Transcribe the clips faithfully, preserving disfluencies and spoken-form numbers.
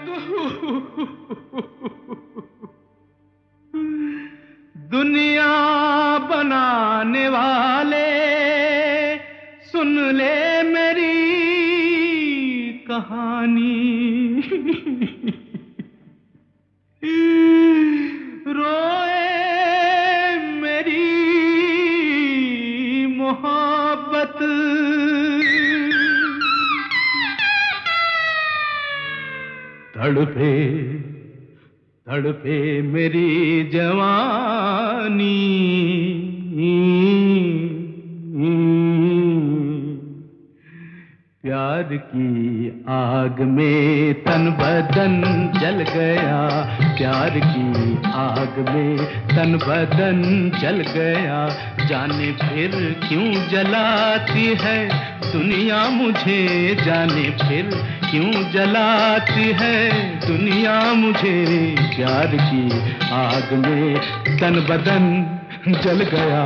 दुनिया बनाने वाले सुन ले मेरी कहानी। रोए मेरी मोहब्बत, तड़पे तड़पे मेरी जवानी। प्यार की आग में तन बदन जल गया, प्यार की आग में तन बदन जल गया। जाने फिर क्यों जलाती है दुनिया मुझे, जाने फिर क्यों जलाती है दुनिया मुझे। प्यार की आग में तन बदन जल गया।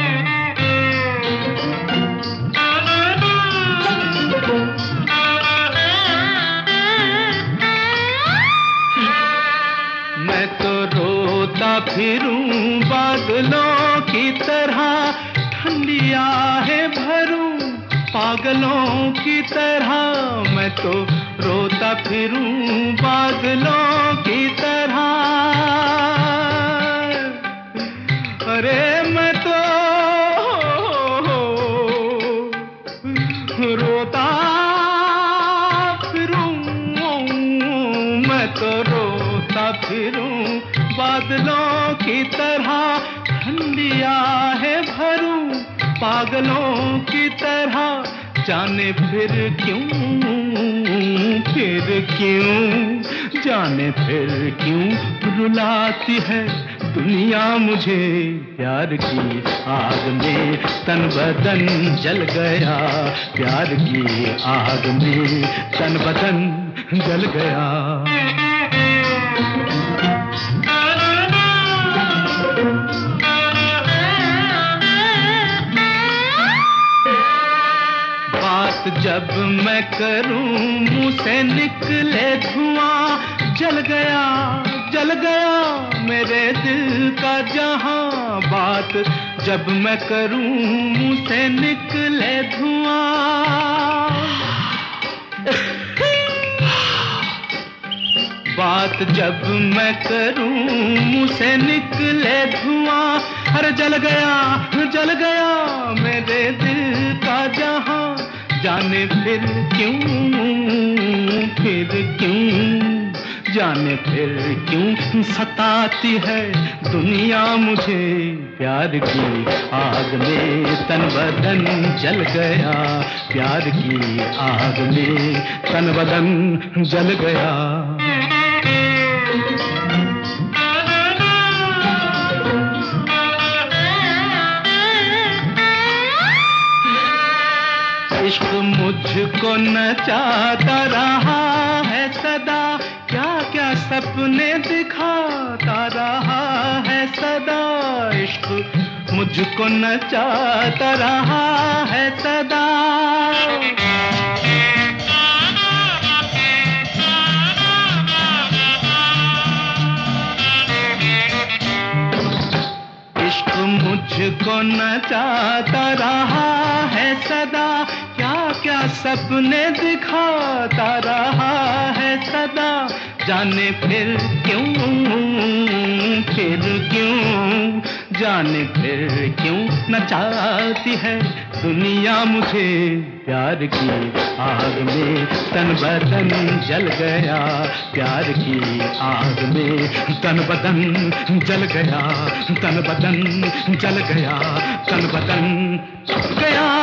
मैं तो रोता फिरूं बादलों की तरह, ठंडी आहें भरूं पागलों की तरह। मैं तो रोता फिरूं बादलों की तरह। अरे मैं तो रोता फिरूं, मैं तो रोता फिरूं बादलों की तरह। ठंडी आहें भरूं पागलों की तरह। जाने फिर क्यों, फिर क्यों, जाने फिर क्यों रुलाती है दुनिया मुझे। प्यार की आग में तन बदन जल गया, प्यार की आग में तन बदन जल गया। जब मैं करूं मुंह से निकले धुआं, जल गया जल गया मेरे दिल का जहां। बात जब मैं करूं मुंह से निकले धुआं, बात जब मैं करूं मुंह से निकले धुआं। अरे जल गया जल गया मेरे दिल का जहां। जाने फिर क्यों, फिर क्यों, जाने फिर क्यों सताती है दुनिया मुझे। प्यार की आग में तन बदन जल गया, प्यार की आग में तन बदन जल गया। इश्क मुझको नचाता रहा है सदा, क्या क्या सपने दिखाता रहा है सदा। इश्क मुझको नचाता रहा है सदा। इश्क मुझको नचाता रहा है सदा, क्या क्या सपने दिखाता रहा है सदा। जाने फिर क्यों, फिर क्यों, जाने फिर क्यों नचाती है दुनिया मुझे। प्यार की आग में तन बदन जल गया, प्यार की आग में तन बदन जल गया, तन बदन जल गया, तन बदन गया।